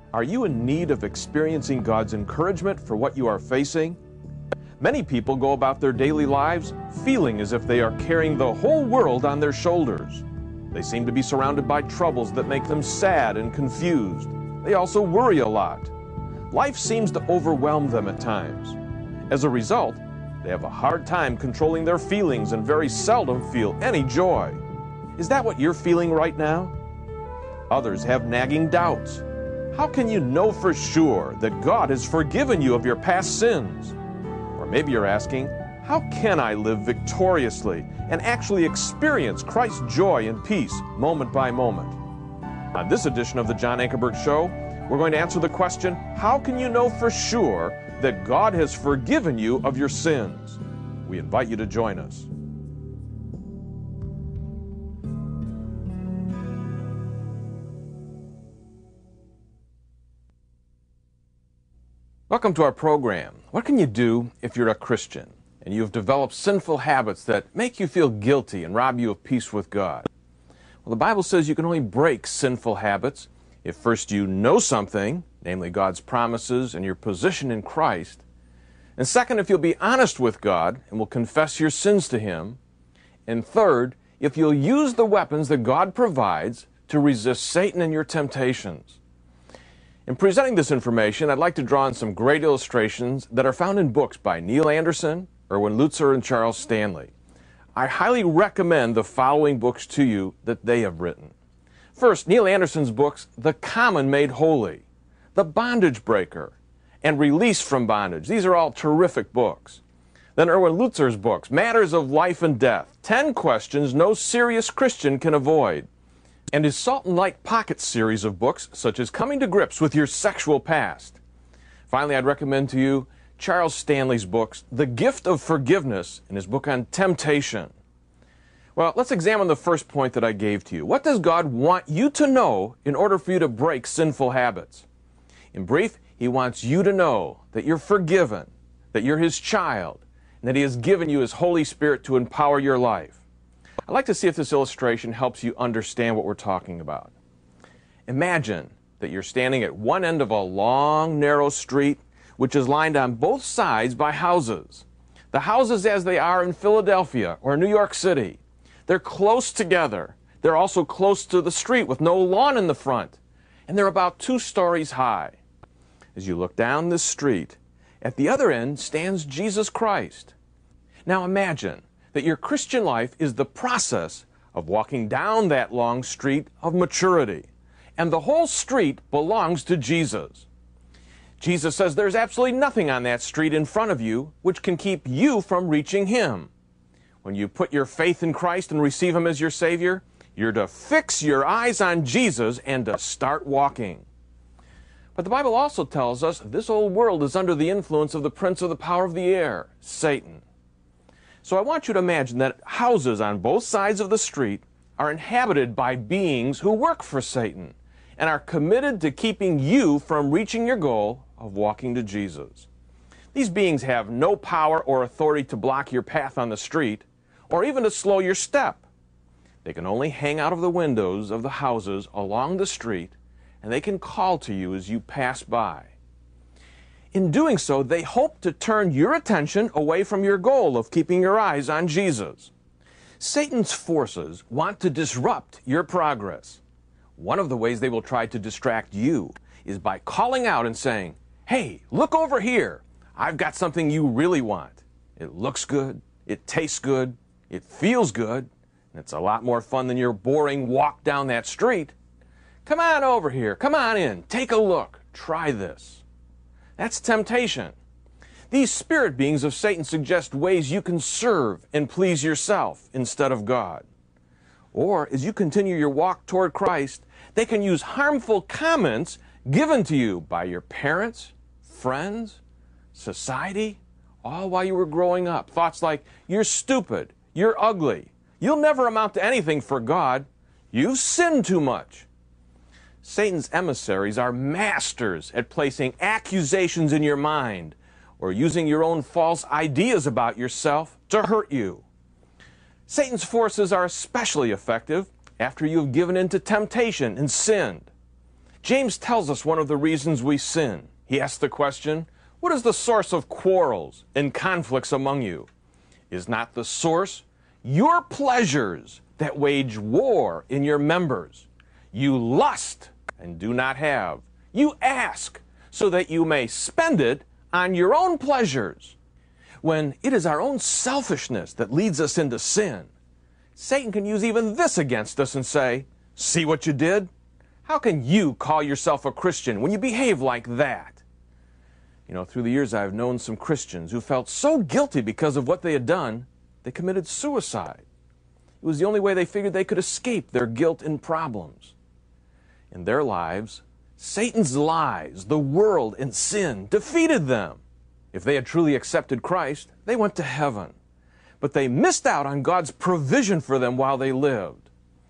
Are you in need of experiencing God's encouragement for what you are facing? Many people go about their daily lives feeling as if they are carrying the whole world on their shoulders. They seem to be surrounded by troubles that make them sad and confused. They also worry a lot. Life seems to overwhelm them at times. As a result, they have a hard time controlling their feelings and very seldom feel any joy. Is that what you're feeling right now? Others have nagging doubts. How can you know for sure that God has forgiven you of your past sins? Or maybe you're asking, how can I live victoriously and actually experience Christ's joy and peace moment by moment? On this edition of the John Ankerberg Show, we're going to answer the question, how can you know for sure that God has forgiven you of your sins? We invite you to join us. Welcome to our program. What can you do if you're a Christian and you've developed sinful habits that make you feel guilty and rob you of peace with God? Well, the Bible says you can only break sinful habits if first you know something, namely God's promises and your position in Christ, and second, if you'll be honest with God and will confess your sins to Him, and third, if you'll use the weapons that God provides to resist Satan and your temptations. In presenting this information, I'd like to draw on some great illustrations that are found in books by Neil Anderson, Erwin Lutzer, and Charles Stanley. I highly recommend the following books to you that they have written. First, Neil Anderson's books, The Common Made Holy, The Bondage Breaker, and Release from Bondage. These are all terrific books. Then Erwin Lutzer's books, Matters of Life and Death, 10 Questions No Serious Christian Can Avoid, and his Salt and Light Pocket series of books, such as Coming to Grips with Your Sexual Past. Finally, I'd recommend to you Charles Stanley's books, The Gift of Forgiveness, and his book on temptation. Well, let's examine the first point that I gave to you. What does God want you to know in order for you to break sinful habits? In brief, He wants you to know that you're forgiven, that you're His child, and that He has given you His Holy Spirit to empower your life. I'd like to see if this illustration helps you understand what we're talking about. Imagine that you're standing at one end of a long, narrow street, which is lined on both sides by houses. The houses as they are in Philadelphia or New York City. They're close together. They're also close to the street with no lawn in the front. And they're about 2 stories high. As you look down this street, at the other end stands Jesus Christ. Now imagine that your Christian life is the process of walking down that long street of maturity. And the whole street belongs to Jesus. Jesus says there's absolutely nothing on that street in front of you which can keep you from reaching Him. When you put your faith in Christ and receive Him as your Savior, you're to fix your eyes on Jesus and to start walking. But the Bible also tells us this old world is under the influence of the prince of the power of the air, Satan. So I want you to imagine that houses on both sides of the street are inhabited by beings who work for Satan and are committed to keeping you from reaching your goal of walking to Jesus. These beings have no power or authority to block your path on the street or even to slow your step. They can only hang out of the windows of the houses along the street, and they can call to you as you pass by. In doing so, they hope to turn your attention away from your goal of keeping your eyes on Jesus. Satan's forces want to disrupt your progress. One of the ways they will try to distract you is by calling out and saying, "Hey, look over here. I've got something you really want. It looks good, it tastes good, it feels good, and it's a lot more fun than your boring walk down that street. Come on over here, come on in, take a look, try this." That's temptation. These spirit beings of Satan suggest ways you can serve and please yourself instead of God. Or, as you continue your walk toward Christ, they can use harmful comments given to you by your parents, friends, society, all while you were growing up. Thoughts like, "You're stupid, you're ugly, you'll never amount to anything for God, you've sinned too much." Satan's emissaries are masters at placing accusations in your mind or using your own false ideas about yourself to hurt you. Satan's forces are especially effective after you've given in to temptation and sinned. James tells us one of the reasons we sin. He asks the question, what is the source of quarrels and conflicts among you? Is not the source your pleasures that wage war in your members? You lust and do not have. You ask so that you may spend it on your own pleasures. When it is our own selfishness that leads us into sin, Satan can use even this against us and say, see what you did? How can you call yourself a Christian when you behave like that? You know, through the years I've known some Christians who felt so guilty because of what they had done, they committed suicide. It was the only way they figured they could escape their guilt and problems. In their lives, Satan's lies, the world, and sin defeated them. If they had truly accepted Christ, they went to heaven. But they missed out on God's provision for them while they lived.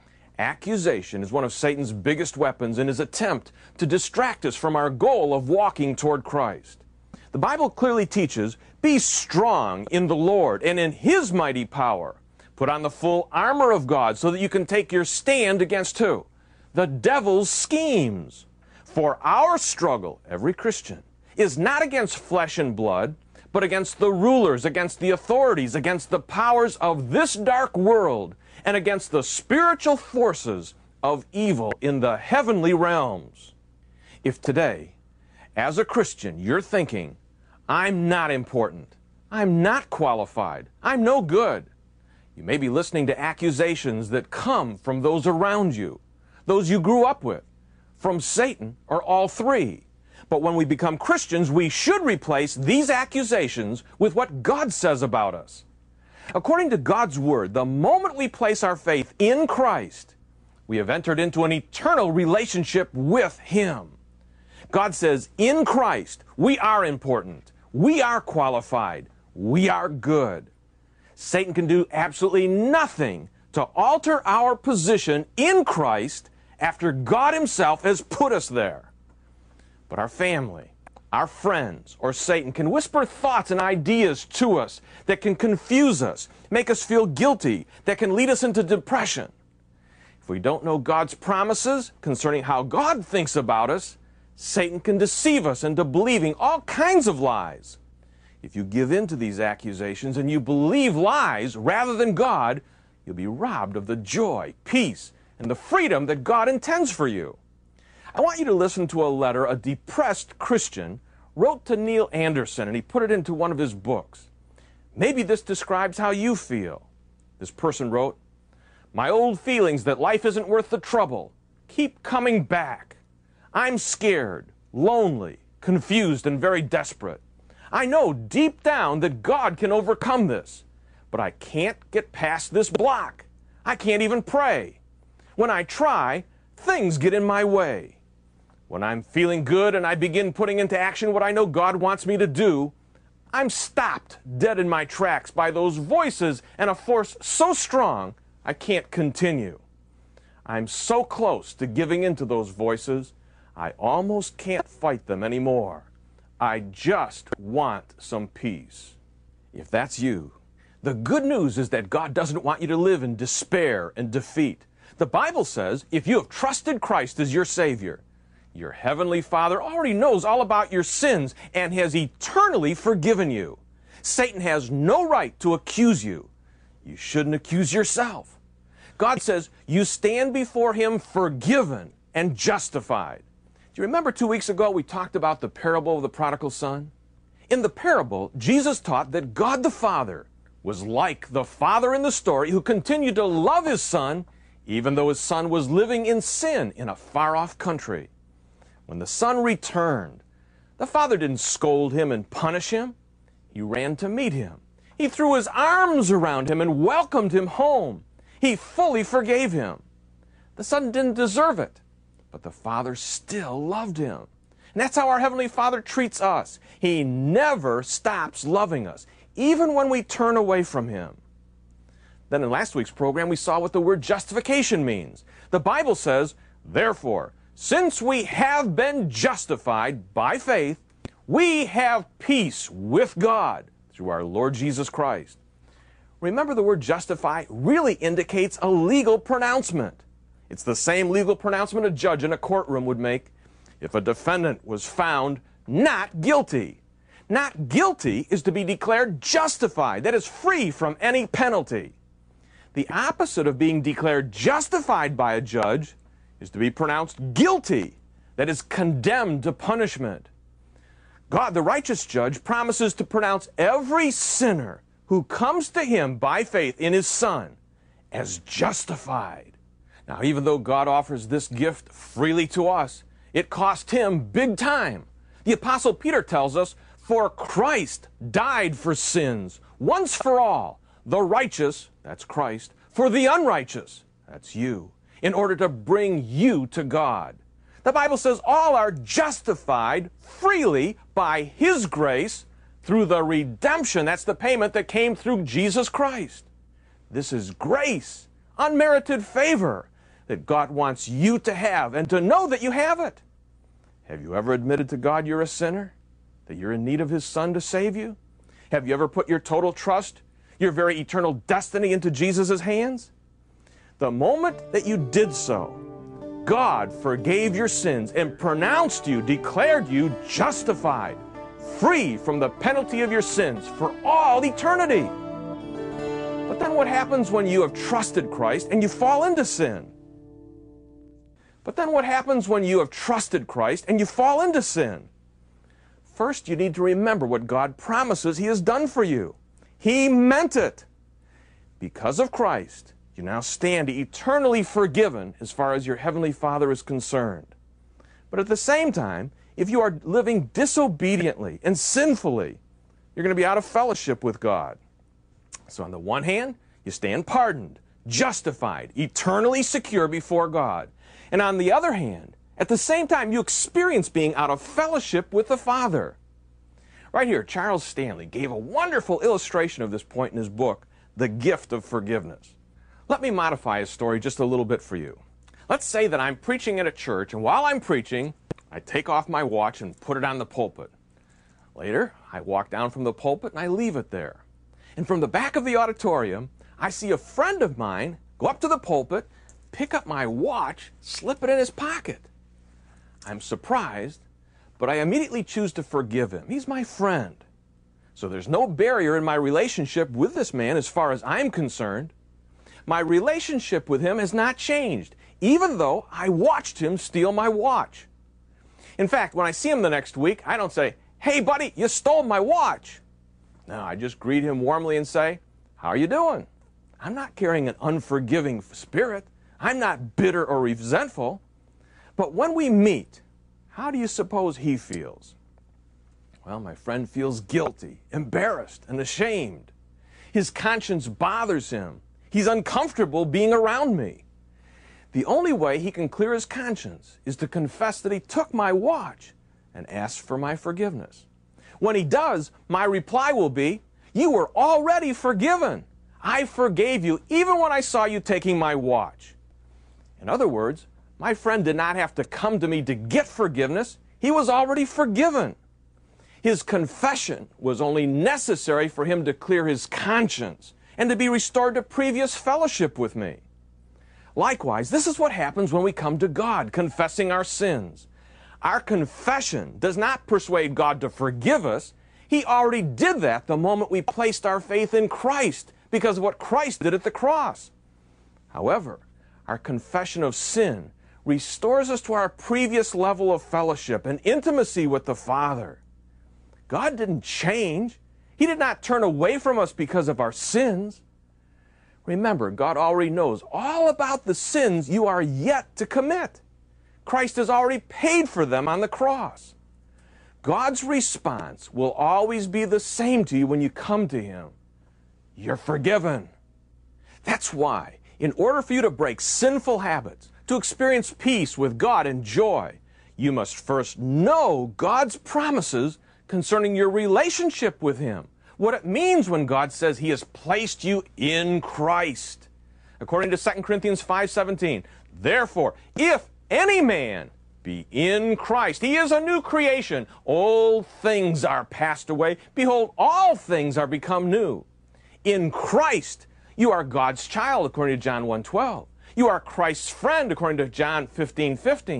Accusation is one of Satan's biggest weapons in his attempt to distract us from our goal of walking toward Christ. The Bible clearly teaches, be strong in the Lord and in His mighty power. Put on the full armor of God so that you can take your stand against who? The devil's schemes. For our struggle, every Christian, is not against flesh and blood, but against the rulers, against the authorities, against the powers of this dark world, and against the spiritual forces of evil in the heavenly realms. If today, as a Christian, you're thinking, I'm not important, I'm not qualified, I'm no good, you may be listening to accusations that come from those around you, those you grew up with, from Satan, or all three. But when we become Christians, we should replace these accusations with what God says about us. According to God's Word, the moment we place our faith in Christ, we have entered into an eternal relationship with Him. God says, in Christ, we are important, we are qualified, we are good. Satan can do absolutely nothing to alter our position in Christ after God Himself has put us there. But our family, our friends, or Satan can whisper thoughts and ideas to us that can confuse us, make us feel guilty, that can lead us into depression. If we don't know God's promises concerning how God thinks about us, Satan can deceive us into believing all kinds of lies. If you give in to these accusations and you believe lies rather than God, you'll be robbed of the joy, peace, and the freedom that God intends for you. I want you to listen to a letter a depressed Christian wrote to Neil Anderson, and he put it into one of his books. Maybe this describes how you feel. This person wrote, my old feelings that life isn't worth the trouble keep coming back. I'm scared, lonely, confused, and very desperate. I know deep down that God can overcome this, but I can't get past this block. I can't even pray. When I try, things get in my way. When I'm feeling good and I begin putting into action what I know God wants me to do, I'm stopped dead in my tracks by those voices and a force so strong I can't continue. I'm so close to giving in to those voices, I almost can't fight them anymore. I just want some peace. If that's you, the good news is that God doesn't want you to live in despair and defeat. The Bible says if you have trusted Christ as your Savior, your Heavenly Father already knows all about your sins and has eternally forgiven you. Satan has no right to accuse you. You shouldn't accuse yourself. God says you stand before Him forgiven and justified. Do you remember 2 weeks ago we talked about the parable of the prodigal son? In the parable, Jesus taught that God the Father was like the father in the story who continued to love his son even though his son was living in sin in a far-off country. When the son returned, the father didn't scold him and punish him. He ran to meet him. He threw his arms around him and welcomed him home. He fully forgave him. The son didn't deserve it, but the Father still loved him. And that's how our Heavenly Father treats us. He never stops loving us, even when we turn away from Him. Then in last week's program, we saw what the word justification means. The Bible says, therefore, since we have been justified by faith, we have peace with God through our Lord Jesus Christ. Remember, the word justify really indicates a legal pronouncement. It's the same legal pronouncement a judge in a courtroom would make if a defendant was found not guilty. Not guilty is to be declared justified, that is, free from any penalty. The opposite of being declared justified by a judge is to be pronounced guilty, that is, condemned to punishment. God, the righteous judge, promises to pronounce every sinner who comes to him by faith in his Son as justified. Now, even though God offers this gift freely to us, it cost him big time. The Apostle Peter tells us, "For Christ died for sins, once for all, the righteous," that's Christ, "for the unrighteous," that's you, in order to bring you to God. The Bible says all are justified freely by His grace through the redemption, that's the payment that came through Jesus Christ. This is grace, unmerited favor that God wants you to have and to know that you have it. Have you ever admitted to God you're a sinner, that you're in need of His Son to save you? Have you ever put your total trust, your very eternal destiny into Jesus' hands? The moment that you did so, God forgave your sins and pronounced you, declared you justified, free from the penalty of your sins for all eternity. But then what happens when you have trusted Christ and you fall into sin? First, you need to remember what God promises He has done for you. He meant it. Because of Christ, you now stand eternally forgiven as far as your Heavenly Father is concerned. But at the same time, if you are living disobediently and sinfully, you're going to be out of fellowship with God. So on the one hand, you stand pardoned, justified, eternally secure before God. And on the other hand, at the same time, you experience being out of fellowship with the Father. Right here, Charles Stanley gave a wonderful illustration of this point in his book, The Gift of Forgiveness. Let me modify his story just a little bit for you. Let's say that I'm preaching at a church, and while I'm preaching, I take off my watch and put it on the pulpit. Later, I walk down from the pulpit and I leave it there. And from the back of the auditorium, I see a friend of mine go up to the pulpit, pick up my watch, slip it in his pocket. I'm surprised, but I immediately choose to forgive him. He's my friend. So there's no barrier in my relationship with this man as far as I'm concerned. My relationship with him has not changed, even though I watched him steal my watch. In fact, when I see him the next week, I don't say, "Hey, buddy, you stole my watch." No, I just greet him warmly and say, "How are you doing?" I'm not carrying an unforgiving spirit. I'm not bitter or resentful. But when we meet, how do you suppose he feels? Well, my friend feels guilty, embarrassed, and ashamed. His conscience bothers him. He's uncomfortable being around me. The only way he can clear his conscience is to confess that he took my watch and ask for my forgiveness. When he does, my reply will be, "You were already forgiven. I forgave you even when I saw you taking my watch." In other words, my friend did not have to come to me to get forgiveness. He was already forgiven. His confession was only necessary for him to clear his conscience and to be restored to previous fellowship with me. Likewise, this is what happens when we come to God, confessing our sins. Our confession does not persuade God to forgive us. He already did that the moment we placed our faith in Christ because of what Christ did at the cross. However, our confession of sin restores us to our previous level of fellowship and intimacy with the Father. God didn't change. He did not turn away from us because of our sins. Remember, God already knows all about the sins you are yet to commit. Christ has already paid for them on the cross. God's response will always be the same to you when you come to Him. You're forgiven. That's why, in order for you to break sinful habits, to experience peace with God and joy, you must first know God's promises concerning your relationship with Him. What it means when God says He has placed you in Christ. According to 2 Corinthians 5:17, "Therefore, if any man be in Christ, he is a new creation. Old things are passed away. Behold, all things are become new." In Christ, you are God's child, according to John 1:12. You are Christ's friend, according to John 15:15.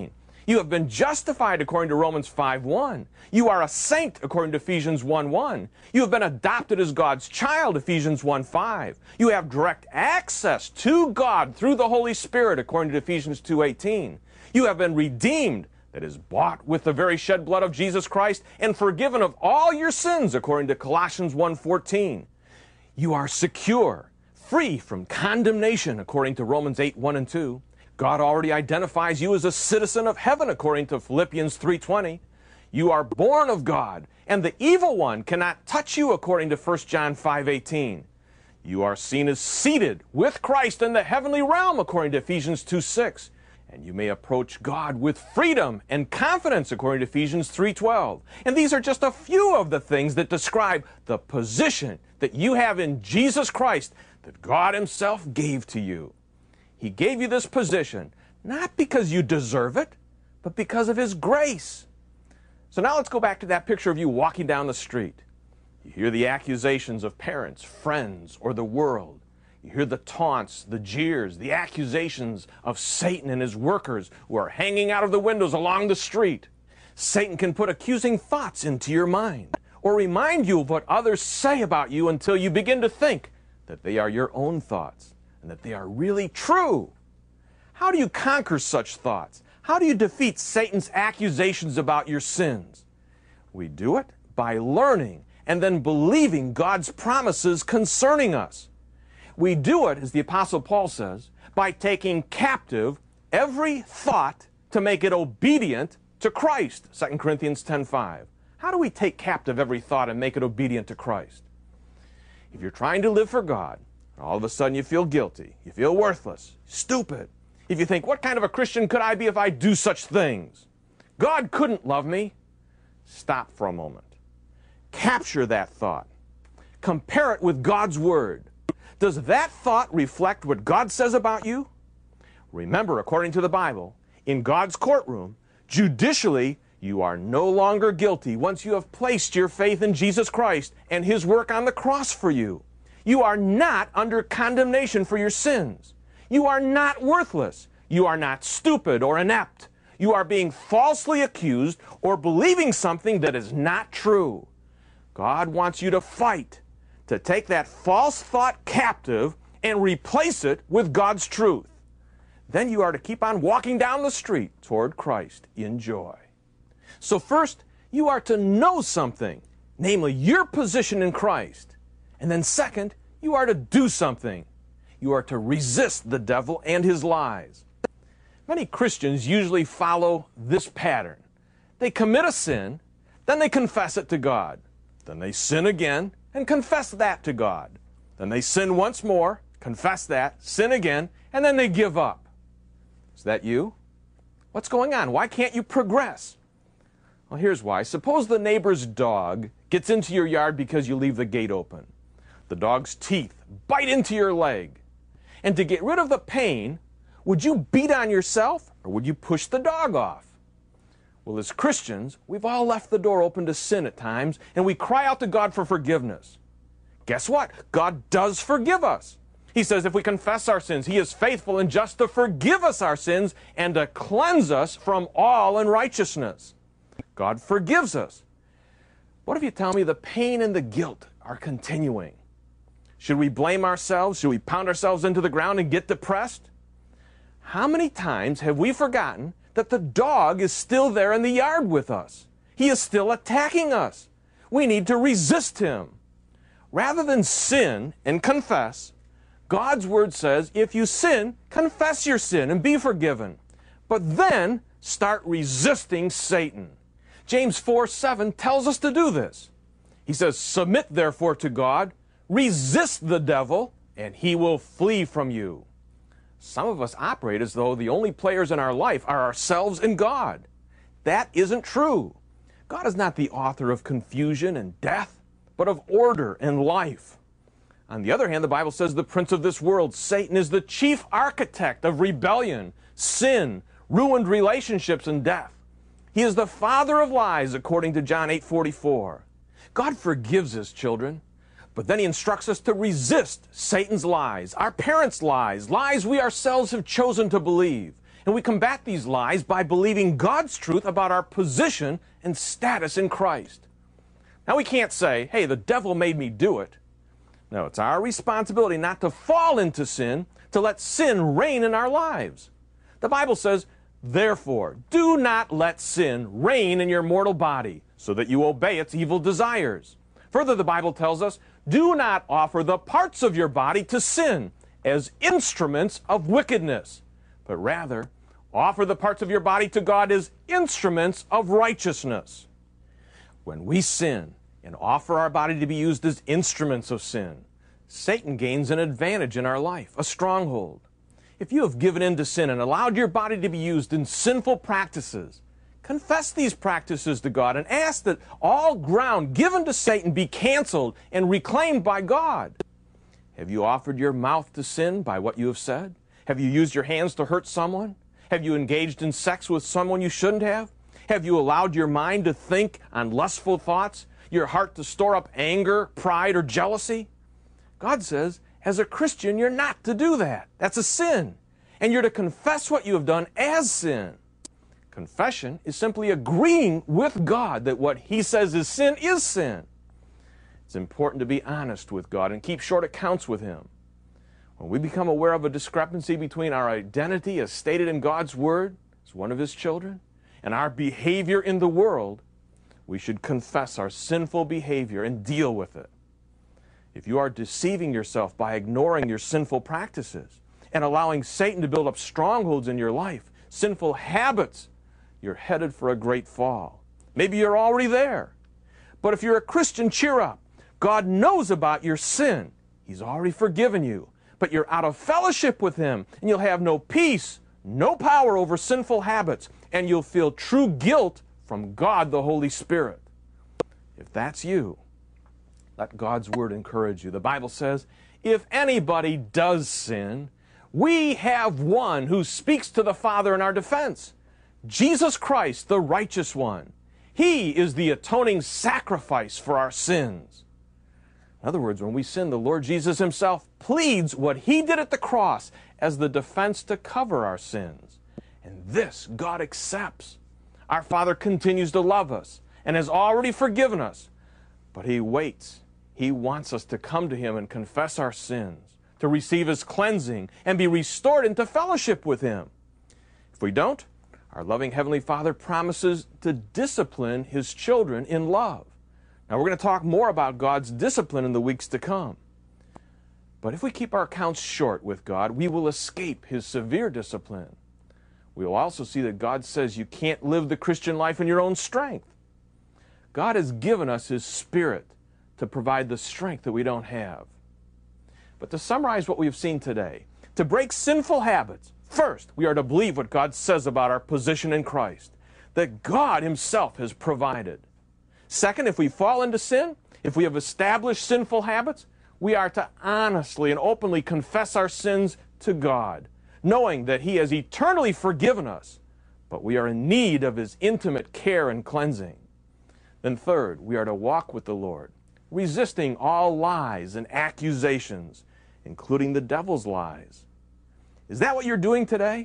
You have been justified according to Romans 5:1. You are a saint according to Ephesians 1:1. You have been adopted as God's child, Ephesians 1:5. You have direct access to God through the Holy Spirit according to Ephesians 2:18. You have been redeemed, that is, bought with the very shed blood of Jesus Christ and forgiven of all your sins according to Colossians 1:14. You are secure, free from condemnation according to Romans 8:1 and 2. God already identifies you as a citizen of heaven according to Philippians 3:20. You are born of God, and the evil one cannot touch you according to 1 John 5:18. You are seen as seated with Christ in the heavenly realm according to Ephesians 2:6. And you may approach God with freedom and confidence according to Ephesians 3:12. And these are just a few of the things that describe the position that you have in Jesus Christ that God Himself gave to you. He gave you this position, not because you deserve it, but because of His grace. So now let's go back to that picture of you walking down the street. You hear the accusations of parents, friends, or the world. You hear the taunts, the jeers, the accusations of Satan and his workers who are hanging out of the windows along the street. Satan can put accusing thoughts into your mind or remind you of what others say about you until you begin to think that they are your own thoughts and that they are really true. How do you conquer such thoughts? How do you defeat Satan's accusations about your sins? We do it by learning and then believing God's promises concerning us. We do it, as the Apostle Paul says, by taking captive every thought to make it obedient to Christ, 2 Corinthians 10:5. How do we take captive every thought and make it obedient to Christ? If you're trying to live for God, all of a sudden you feel guilty, you feel worthless, stupid. If you think, what kind of a Christian could I be if I do such things? God couldn't love me. Stop for a moment. Capture that thought. Compare it with God's Word. Does that thought reflect what God says about you? Remember, according to the Bible, in God's courtroom, judicially, you are no longer guilty once you have placed your faith in Jesus Christ and His work on the cross for you. You are not under condemnation for your sins. You are not worthless. You are not stupid or inept. You are being falsely accused or believing something that is not true. God wants you to fight, to take that false thought captive and replace it with God's truth. Then you are to keep on walking down the street toward Christ in joy. So first, you are to know something, namely your position in Christ. And then second, you are to do something. You are to resist the devil and his lies. Many Christians usually follow this pattern. They commit a sin, then they confess it to God. Then they sin again and confess that to God. Then they sin once more, confess that, sin again, and then they give up. Is that you? What's going on? Why can't you progress? Well, here's why. Suppose the neighbor's dog gets into your yard because you leave the gate open. The dog's teeth bite into your leg. And to get rid of the pain, would you beat on yourself or would you push the dog off? Well, as Christians, we've all left the door open to sin at times, and we cry out to God for forgiveness. Guess what? God does forgive us. He says if we confess our sins, He is faithful and just to forgive us our sins and to cleanse us from all unrighteousness. God forgives us. What if you tell me the pain and the guilt are continuing? Should we blame ourselves? Should we pound ourselves into the ground and get depressed? How many times have we forgotten that the dog is still there in the yard with us? He is still attacking us. We need to resist him. Rather than sin and confess, God's Word says, if you sin, confess your sin and be forgiven. But then start resisting Satan. James 4:7 tells us to do this. He says, submit therefore to God, resist the devil, and he will flee from you. Some of us operate as though the only players in our life are ourselves and God. That isn't true. God is not the author of confusion and death, but of order and life. On the other hand, the Bible says the prince of this world, Satan, is the chief architect of rebellion, sin, ruined relationships, and death. He is the father of lies, according to John 8:44. God forgives His children, but then He instructs us to resist Satan's lies, our parents' lies, lies we ourselves have chosen to believe. And we combat these lies by believing God's truth about our position and status in Christ. Now we can't say, hey, the devil made me do it. No, it's our responsibility not to fall into sin, to let sin reign in our lives. The Bible says, therefore, do not let sin reign in your mortal body, so that you obey its evil desires. Further, the Bible tells us, do not offer the parts of your body to sin as instruments of wickedness, but rather offer the parts of your body to God as instruments of righteousness. When we sin and offer our body to be used as instruments of sin, Satan gains an advantage in our life, a stronghold. If you have given in to sin and allowed your body to be used in sinful practices, confess these practices to God and ask that all ground given to Satan be canceled and reclaimed by God. Have you offered your mouth to sin by what you have said? Have you used your hands to hurt someone? Have you engaged in sex with someone you shouldn't have? Have you allowed your mind to think on lustful thoughts, your heart to store up anger, pride, or jealousy? God says, as a Christian, you're not to do that. That's a sin. And you're to confess what you have done as sin. Confession is simply agreeing with God that what He says is sin is sin. It's important to be honest with God and keep short accounts with Him. When we become aware of a discrepancy between our identity as stated in God's Word, as one of His children, and our behavior in the world, we should confess our sinful behavior and deal with it. If you are deceiving yourself by ignoring your sinful practices and allowing Satan to build up strongholds in your life, sinful habits, you're headed for a great fall. Maybe you're already there. But if you're a Christian, cheer up. God knows about your sin. He's already forgiven you. But you're out of fellowship with Him, and you'll have no peace, no power over sinful habits, and you'll feel true guilt from God the Holy Spirit. If that's you, let God's Word encourage you. The Bible says, if anybody does sin, we have one who speaks to the Father in our defense, Jesus Christ, the righteous one. He is the atoning sacrifice for our sins. In other words, when we sin, the Lord Jesus Himself pleads what He did at the cross as the defense to cover our sins. And this God accepts. Our Father continues to love us and has already forgiven us. But He waits. He wants us to come to Him and confess our sins, to receive His cleansing and be restored into fellowship with Him. If we don't, our loving Heavenly Father promises to discipline His children in love. Now, we're going to talk more about God's discipline in the weeks to come. But if we keep our accounts short with God, we will escape His severe discipline. We will also see that God says you can't live the Christian life in your own strength. God has given us His Spirit to provide the strength that we don't have. But to summarize what we've seen today, to break sinful habits, first, we are to believe what God says about our position in Christ, that God Himself has provided. Second, if we fall into sin, if we have established sinful habits, we are to honestly and openly confess our sins to God, knowing that He has eternally forgiven us, but we are in need of His intimate care and cleansing. Then third, we are to walk with the Lord, resisting all lies and accusations, including the devil's lies. Is that what you're doing today?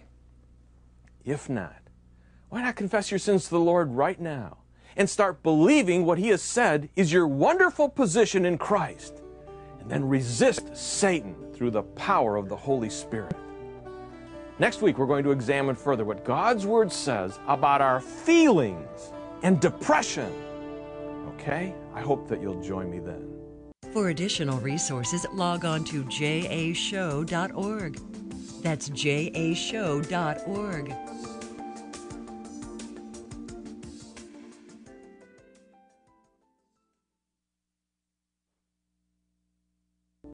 If not, why not confess your sins to the Lord right now and start believing what He has said is your wonderful position in Christ, and then resist Satan through the power of the Holy Spirit. Next week, we're going to examine further what God's Word says about our feelings and depression. Okay? I hope that you'll join me then. For additional resources, log on to jashow.org. That's jashow.org.